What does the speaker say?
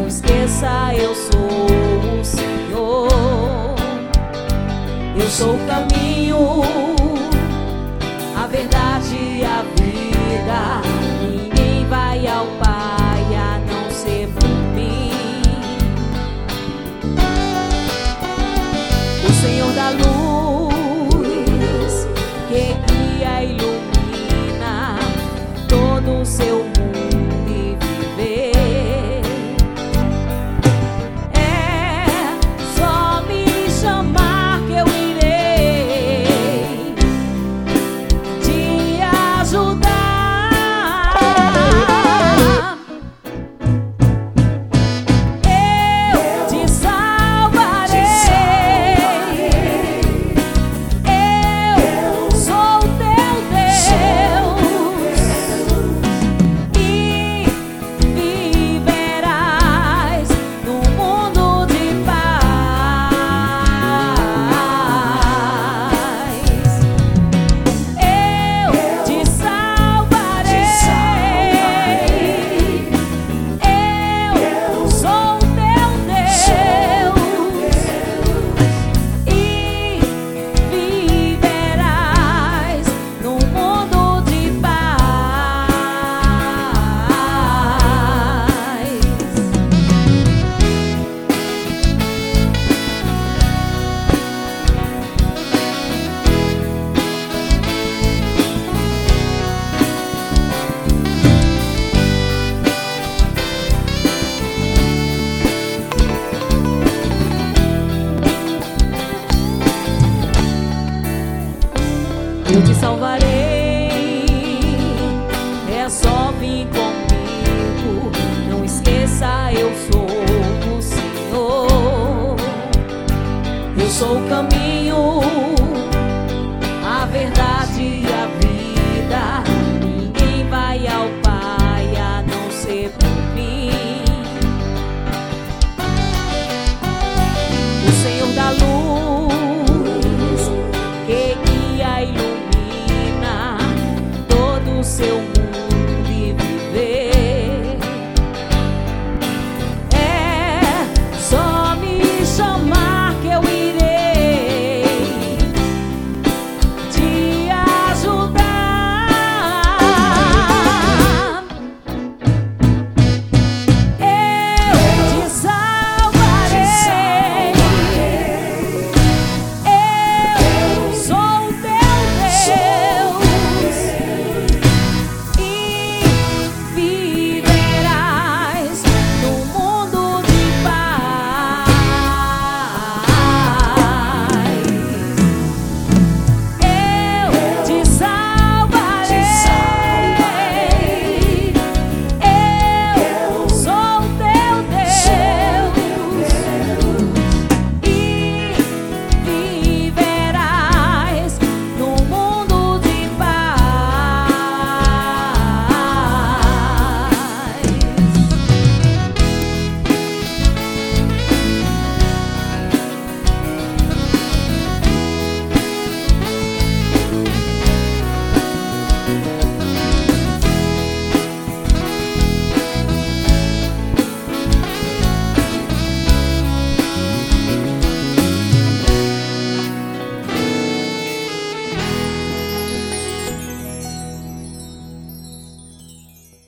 esqueça, eu sou o Senhor. Eu sou o caminho, a verdade e a vida. Ninguém vai ao Pai a não ser por mim. O Senhor da luz, que guia e ilumina todo o seu mundo e viver. É só me chamar que eu irei te ajudar. Eu te salvarei. Eu sou teu Deus e viverás num mundo de paz. Eu te salvarei. Eu sou teu Deus e viverás num mundo de paz. Eu te salvarei, é só vir comigo. Não esqueça, eu sou o Senhor. Eu sou o caminho.